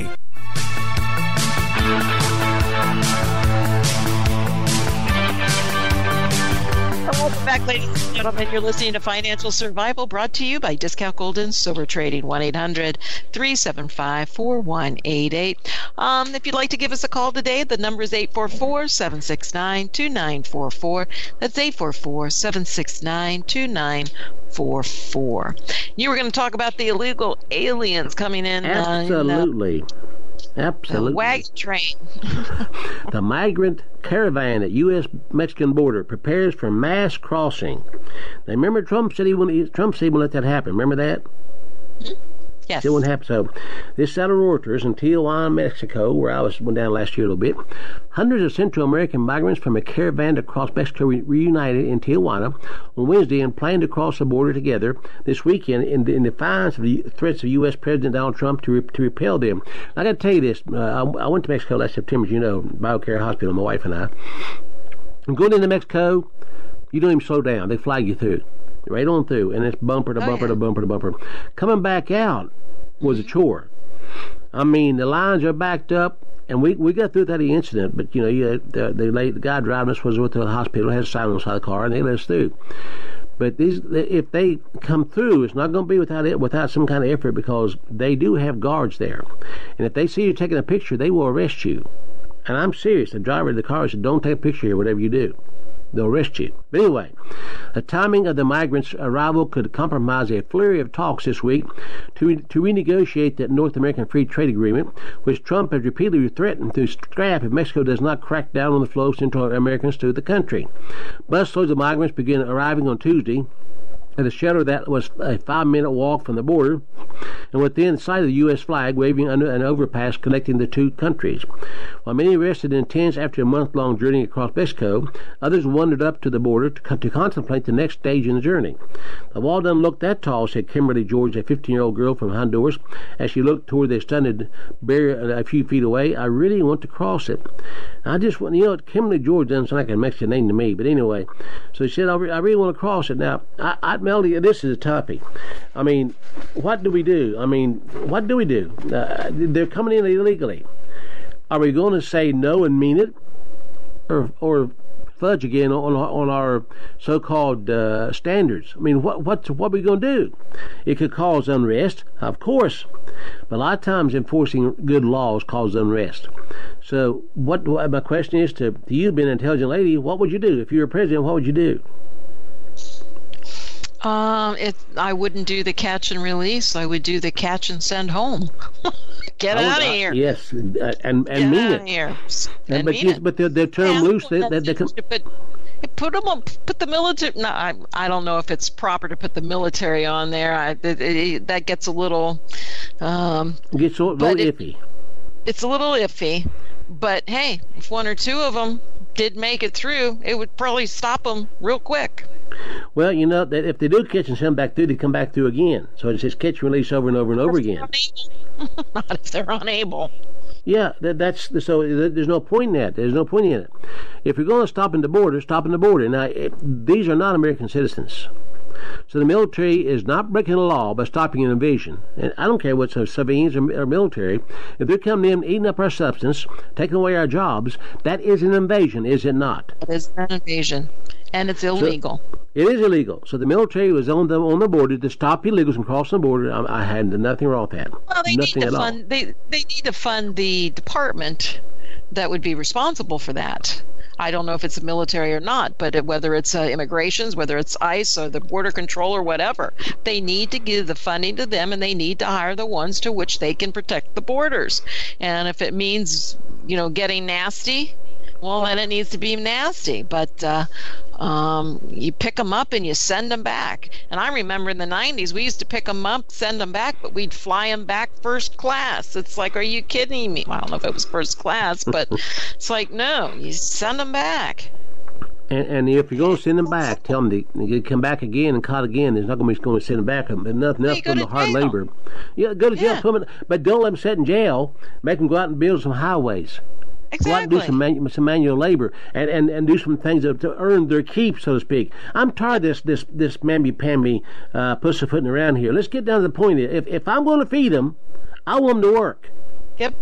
Welcome back, ladies and gentlemen. You're listening to Financial Survival, brought to you by Discount Gold and Silver Trading. one eight hundred, three seven five, four one eight eight. Um, if you'd like to give us a call today, the number is eight four four, seven six nine, two nine four four. That's eight four four, seven six nine, two nine four four. You were going to talk about the illegal aliens coming in. Absolutely. Uh, Absolutely. The wagon train. The migrant caravan at U S Mexican border prepares for mass crossing. Now, remember, Trump said he wouldn't. Trump said he wouldn't let that happen. Remember that? Yes. It wouldn't happen. So, this set of Reuters in Tijuana, Mexico, where I was went down last year a little bit. Hundreds of Central American migrants from a caravan across Mexico re- reunited in Tijuana on Wednesday and planned to cross the border together this weekend in, in defiance of the threats of U S President Donald Trump to, re- to repel them. I got to tell you this. Uh, I, I went to Mexico last September, as you know, BioCare Hospital, my wife and I. And going into Mexico, you don't even slow down. They flag you through. Right on through. And it's bumper to oh, bumper yeah. to bumper to bumper. Coming back out was a chore. I mean, the lines are backed up. And we, we got through that incident, but you know, you, the, the the guy driving us was with the hospital, had a sign on the side of the car, and they let us through. But these, if they come through, it's not going to be without it, without some kind of effort, because they do have guards there, and if they see you taking a picture, they will arrest you. And I'm serious. The driver of the car said, "Don't take a picture here, whatever you do. They'll arrest you." But anyway, the timing of the migrants' arrival could compromise a flurry of talks this week to to renegotiate that North American Free Trade Agreement, which Trump has repeatedly threatened to scrap if Mexico does not crack down on the flow of Central Americans to the country. Busloads of migrants began arriving on Tuesday at a shelter that was a five-minute walk from the border and within sight of the U S flag waving under an overpass connecting the two countries. While many rested in tents after a month-long journey across Mexico, others wandered up to the border to, to contemplate the next stage in the journey. "The wall doesn't look that tall," said Kimberly George, a fifteen-year-old girl from Honduras, as she looked toward the stunted barrier a few feet away. "I really want to cross it." I just want, you know, Kimberly George doesn't sound like a Mexican name to me, but anyway. So she said, I, re- I really want to cross it. Now, I, I, Melody, this is a topic. I mean, what do we do? I mean, what do we do? Uh, they're coming in illegally. Are we going to say no and mean it? Or, or fudge again on, on our so-called uh, standards? I mean, what, what, what are we going to do? It could cause unrest, of course. But a lot of times enforcing good laws causes unrest. So what, what my question is to, to you, being an intelligent lady, what would you do? If you were president, what would you do? Um, it. I wouldn't do the catch and release. I would do the catch and send home. Get I would- out of I- here. Yes, and and, and Get mean out it. of here. And, And but mean yes, it. but they're, they're term Yeah, loose. They, well, they, that's they come, interesting, but put them on. Put the military. No, I, I don't know if it's proper to put the military on there. I, it, it, that gets a little. Um, gets a little but it- iffy. it's a little iffy. But hey, if one or two of them did make it through, it would probably stop them real quick. Well, you know that if they do catch and send back through, they come back through again. So it's just catch and release over and over and over again. Not if they're unable. Yeah, that, that's so. There's no point in that. There's no point in it. If you're going to stop in the border, stop in the border. Now, it, these are not American citizens, so the military is not breaking the law by stopping an invasion. And I don't care what's civilians or, or military. If they're coming in, eating up our substance, taking away our jobs, that is an invasion, is it not? It is an invasion, and it's illegal. It is illegal. So the military was on the on the border to stop illegals from crossing the border. I, I had nothing wrong with that. Well, they nothing need at to all. fund. They they need to fund the department that would be responsible for that. I don't know if it's the military or not, but it, whether it's uh, immigrations, whether it's ICE or the border control or whatever, they need to give the funding to them, and they need to hire the ones to which they can protect the borders. And if it means, you know, getting nasty, well, then it needs to be nasty. But uh, um, you pick them up and you send them back. And I remember in the nineties, we used to pick them up, send them back, but we'd fly them back first class. It's like, are you kidding me? Well, I don't know if it was first class, but it's like, no, you send them back. And, and if you're going to send them back, tell them to, to come back again and caught again. There's not going to be going to send them back. But nothing else you go from to the hard jail. labor. Yeah, go to jail. Yeah. Put 'em in- but don't let them sit in jail. Make them go out and build some highways. Go out and Exactly. do some, manu- some manual labor and, and, and do some things to, to earn their keep, so to speak. I'm tired of this this this mamby-pamby uh, pussyfooting around here. Let's get down to the point. If if I'm going to feed them, I want them to work. Yep.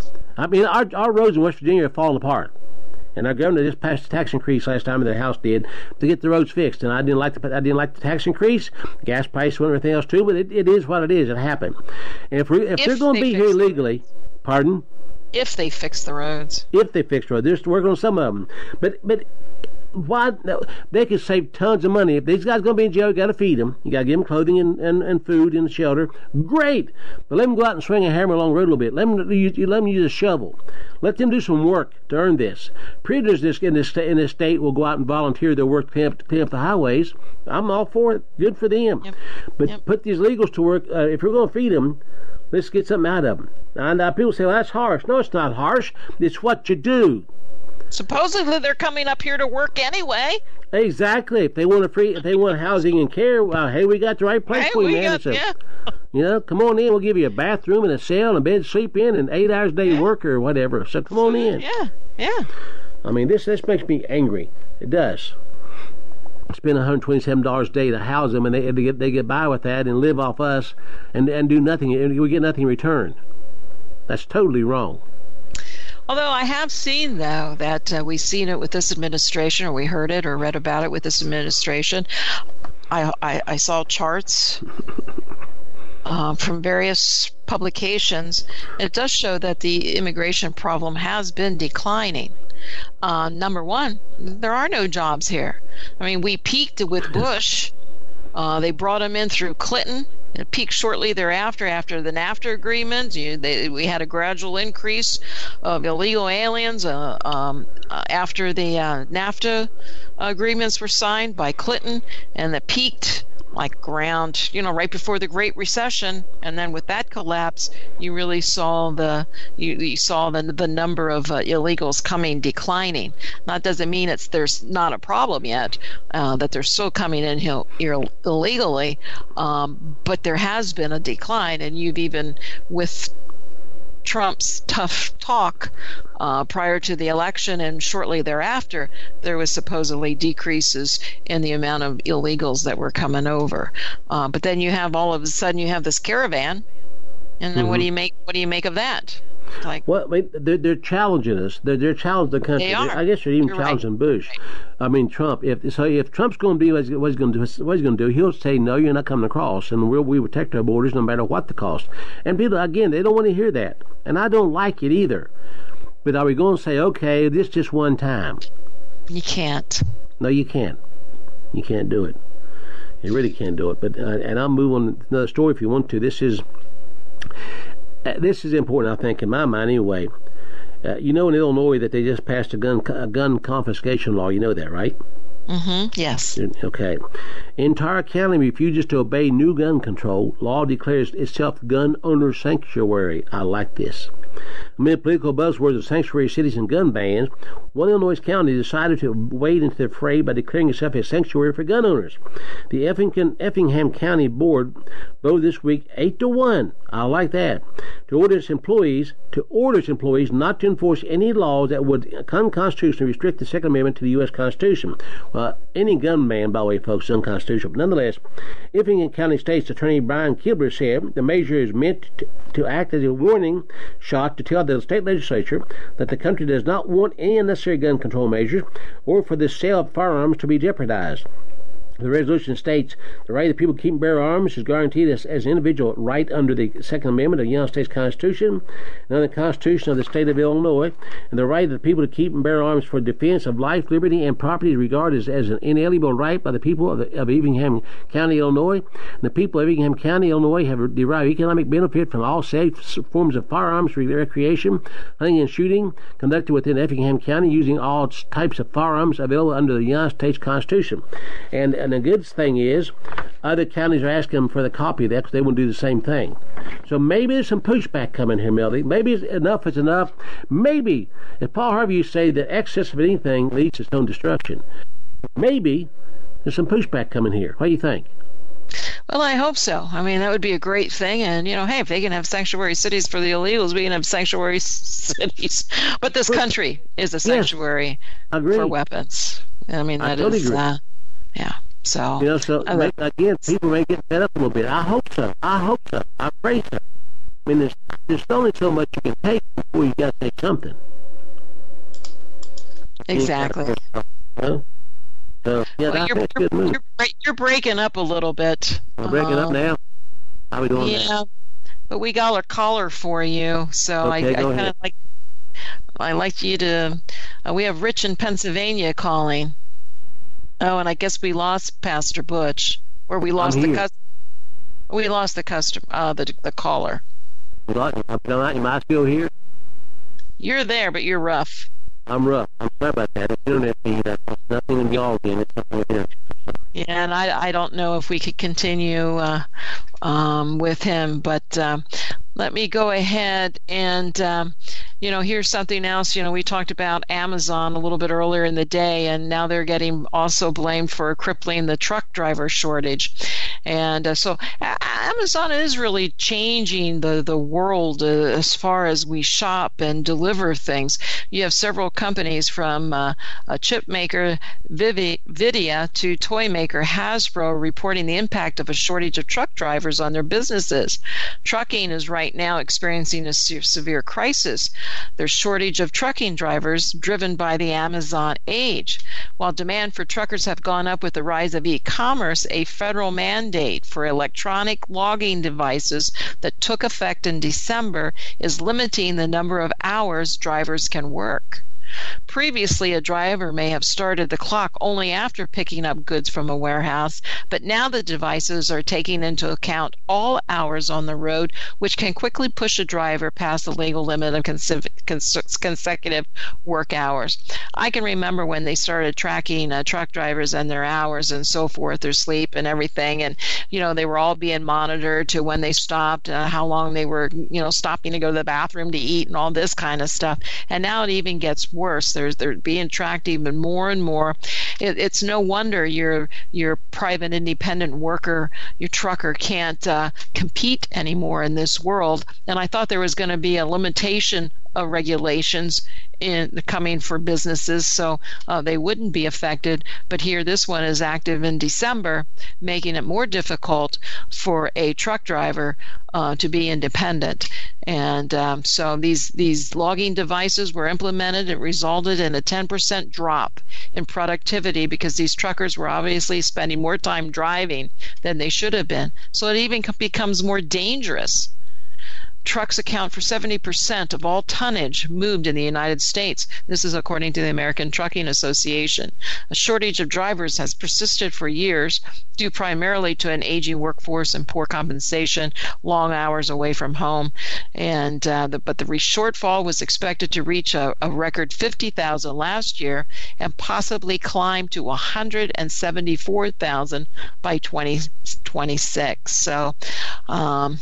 I mean, our our roads in West Virginia are falling apart. And our governor just passed a tax increase last time, the House did, to get the roads fixed. And I didn't like the I didn't like the tax increase, gas price, and everything else too. But it, it is what it is. It happened. And if we if, If they're going to they be fix here it. legally, pardon. If they fix the roads. If they fix roads, they're still working on some of them. But but why? No, they could save tons of money. If these guys going to be in jail, you got to feed them. You got to give them clothing and, and, and food and shelter. Great, but let them go out and swing a hammer along the road a little bit. Let them use, let them use a shovel. Let them do some work to earn this. Predators this in this in this state will go out and volunteer their work to clean up, to clean up the highways. I'm all for it. Good for them. Yep. But Yep. put these legals to work. Uh, if you're going to feed them, let's get something out of them. And uh, people say, well, that's harsh. No, it's not harsh. It's what you do. Supposedly they're coming up here to work anyway. Exactly. If they want a free, if they want housing and care, well, hey, we got the right place Hey, for you, we man. got, It's a- yeah. You know, come on in. We'll give you a bathroom and a cell and a bed to sleep in and eight hours a day work or whatever. So come on in. Yeah, yeah. I mean, this this makes me angry. It does. Spend one hundred twenty-seven dollars a day to house them, and they they get they get by with that and live off us and and do nothing, and we get nothing in return. That's totally wrong. Although I have seen, though, that uh, we've seen it with this administration, or we heard it or read about it with this administration. I, I, I saw charts uh, from various publications. It does show that the immigration problem has been declining. Uh, number one, there are no jobs here. I mean, we peaked with Bush. Uh, they brought him in through Clinton. It peaked shortly thereafter, after the NAFTA agreement. You, they, we had a gradual increase of illegal aliens uh, um, uh, after the uh, NAFTA agreements were signed by Clinton, and it peaked like around, you know, right before the Great Recession. And then with that collapse, you really saw the you, you saw the the number of uh, illegals coming declining. That doesn't mean it's there's not a problem yet, uh, that they're still coming in here Ill- illegally, um, but there has been a decline. And you've even with Trump's tough talk uh, prior to the election and shortly thereafter, there was supposedly decreases in the amount of illegals that were coming over. Uh, but then you have all of a sudden you have this caravan, and then Mm-hmm. what do you make? What do you make of that? Like, Well, I mean, they're, they're challenging us. They're, they're challenging the country. They are. I guess they're even You're right. challenging Bush. I mean, Trump. If so, if Trump's going to be what he's, what he's going to do, what he's going to do, he'll say, "No, you're not coming across," and we'll we protect our borders no matter what the cost. And people, again, they don't want to hear that, and I don't like it either. But are we going to say, "Okay, this just one time"? you can't. No, you can't. You can't do it. You really can't do it. But uh, and I'll move on to another story if you want to. This is uh, this is important, I think, in my mind anyway. Uh, you know, in Illinois that they just passed a gun a gun confiscation law. You know that, right? Mm-hmm. Yes. Okay. Entire county refuses to obey new gun control. Law declares itself gun owner sanctuary. I like this. Amid political buzzwords of sanctuary cities and gun bans, one Illinois county decided to wade into the fray by declaring itself a sanctuary for gun owners. The Effingham, Effingham County Board voted this week eight to one. I like that. To order its employees to order its employees not to enforce any laws that would unconstitutionally restrict the Second Amendment to the U S Constitution. Well, any gun ban, by the way, folks, is unconstitutional. But nonetheless, Effingham County State's Attorney Brian Kilber said the measure is meant to, to act as a warning shot to tell the state legislature that the country does not want any unnecessary gun control measures or for the sale of firearms to be jeopardized. The resolution states the right of people to keep and bear arms is guaranteed as, as an individual right under the Second Amendment of the United States Constitution and under the Constitution of the State of Illinois, and the right of the people to keep and bear arms for defense of life, liberty, and property is regarded as, as an inalienable right by the people of, the, of Effingham County, Illinois. And the people of Effingham County, Illinois have derived economic benefit from all safe forms of firearms recreation, hunting, and shooting conducted within Effingham County using all types of firearms available under the United States Constitution. And And the good thing is, other counties are asking them for the copy of that because they want to do the same thing. So maybe there's some pushback coming here, Melody. Maybe it's enough is enough. Maybe, if Paul Harvey used to say that excess of anything leads to its own destruction, maybe there's some pushback coming here. What do you think? Well, I hope so. I mean, that would be a great thing. And, you know, hey, if they can have sanctuary cities for the illegals, we can have sanctuary cities. But this country is a sanctuary yes, for weapons. I mean, that I totally is, uh, yeah. So, you know, so may, again, people may get fed up a little bit. I hope so. I hope so. I pray so. I mean, there's, there's only so much you can take before you got to take something. Exactly. You know? So, yeah, well, you're, good move. You're, you're breaking up a little bit. I'm breaking uh, up now. How are we doing yeah, that? But we got a caller for you, so okay, I, I kind of like. I like you to. Uh, we have Rich in Pennsylvania calling. Oh, and I guess we lost Pastor Butch, or we lost the cus- we lost the customer, uh, the the caller. Am I still here? You're there, but you're rough. I'm rough. I'm sorry about that. It's internet thing. That's nothing in y'all again. It's something with internet. Yeah, and I I don't know if we could continue uh, um, with him, but um, let me go ahead and. Um, You know, here's something else. You know, we talked about Amazon a little bit earlier in the day, and now they're getting also blamed for crippling the truck driver shortage. And uh, so a- Amazon is really changing the, the world uh, as far as we shop and deliver things. You have several companies from uh, a chip maker, Vivi- Vidya, to toy maker Hasbro reporting the impact of a shortage of truck drivers on their businesses. Trucking is right now experiencing a se- severe crisis. There's shortage of trucking drivers driven by the Amazon age. While demand for truckers have gone up with the rise of e-commerce, a federal mandate for electronic logging devices that took effect in December is limiting the number of hours drivers can work. Previously, a driver may have started the clock only after picking up goods from a warehouse, but now the devices are taking into account all hours on the road, which can quickly push a driver past the legal limit of consecutive work hours. I can remember when they started tracking uh, truck drivers and their hours and so forth, their sleep and everything, and you know they were all being monitored to when they stopped, uh, how long they were, you know, stopping to go to the bathroom to eat, and all this kind of stuff. And now it even gets worse. There's they're being tracked even more and more. It, it's no wonder your your private independent worker, your trucker, can't uh, compete anymore in this world. And I thought there was going to be a limitation of regulations in coming for businesses, so uh, they wouldn't be affected. But here, this one is active in December, making it more difficult for a truck driver uh, to be independent. And um, so these these logging devices were implemented. It resulted in a ten percent drop in productivity because these truckers were obviously spending more time driving than they should have been. So it even becomes more dangerous. trucks account for seventy percent of all tonnage moved in the United States. This is according to the American Trucking Association. A shortage of drivers has persisted for years, due primarily to an aging workforce and poor compensation, long hours away from home. And uh, the, but the shortfall was expected to reach a, a record fifty thousand last year and possibly climb to one hundred seventy-four thousand by twenty twenty-six. So um,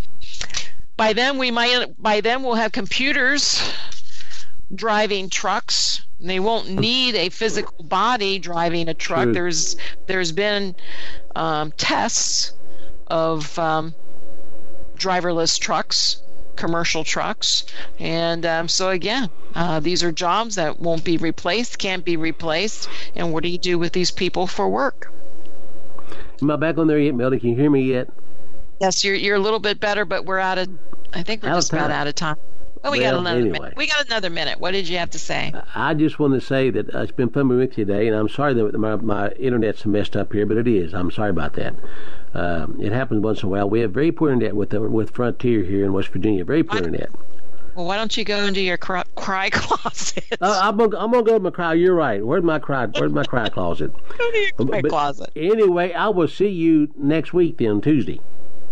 by then we might by then we'll have computers driving trucks. They won't need a physical body driving a truck. True. There's there's been um, tests of um, driverless trucks, commercial trucks, and um, so again, uh, these are jobs that won't be replaced, can't be replaced. And what do you do with these people for work? Am I back on there yet, Melody? Can you hear me yet? Yes, you're you're a little bit better, but we're out of. I think we're Out of just about time. out of time. Oh, we Well, got another anyway. minute. We got another minute. What did you have to say? I just want to say that uh, it's been fun with you today, and I'm sorry that my, my internet's messed up here, but it is. I'm sorry about that. Um, it happens once in a while. We have very poor internet with the, with Frontier here in West Virginia. Very poor I- internet. Well, why don't you go into your cry, cry closet? Uh, I'm gonna, I'm gonna go to my cry. You're right. Where's my cry? Where's my cry closet? Go to your cry But closet. Anyway, I will see you next week then, Tuesday.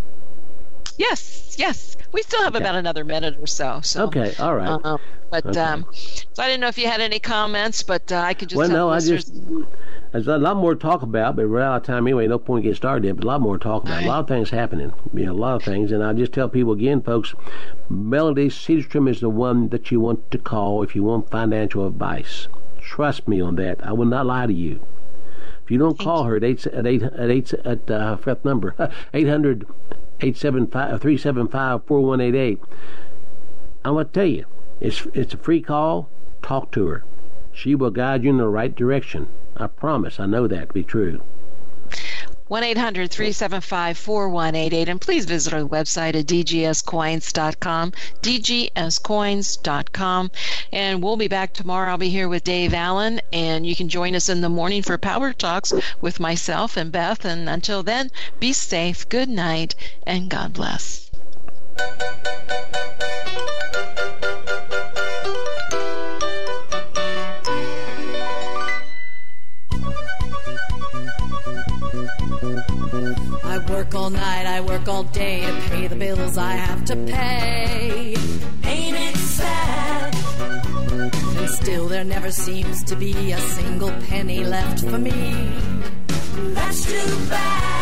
Yes, yes. We still have Okay. about another minute or so. So Okay, all right. Um, but Okay. um, so I didn't know if you had any comments, but uh, I could just. Well, tell no, I listeners- just there's a lot more to talk about, but we're out of time anyway. No point getting started yet, but a lot more to talk about. A lot of things happening. You know, a lot of things, and I just tell people again, folks, Melody Cedarstrom is the one that you want to call if you want financial advice. Trust me on that. I will not lie to you. If you don't call her at eight at eight at eight at uh, fifth number eight hundred eight seven five three seven five four one eight eight, I'm going to tell you, it's it's a free call. Talk to her. She will guide you in the right direction. I promise. I know that to be true. one eight hundred three seven five four one eight eight, and please visit our website at d g s coins dot com, d g s coins dot com. And we'll be back tomorrow. I'll be here with Dave Allen, and you can join us in the morning for Power Talks with myself and Beth. And until then, be safe, good night, and God bless. I work all night, I work all day to pay the bills I have to pay. Ain't it sad? And still there never seems to be a single penny left for me. That's too bad.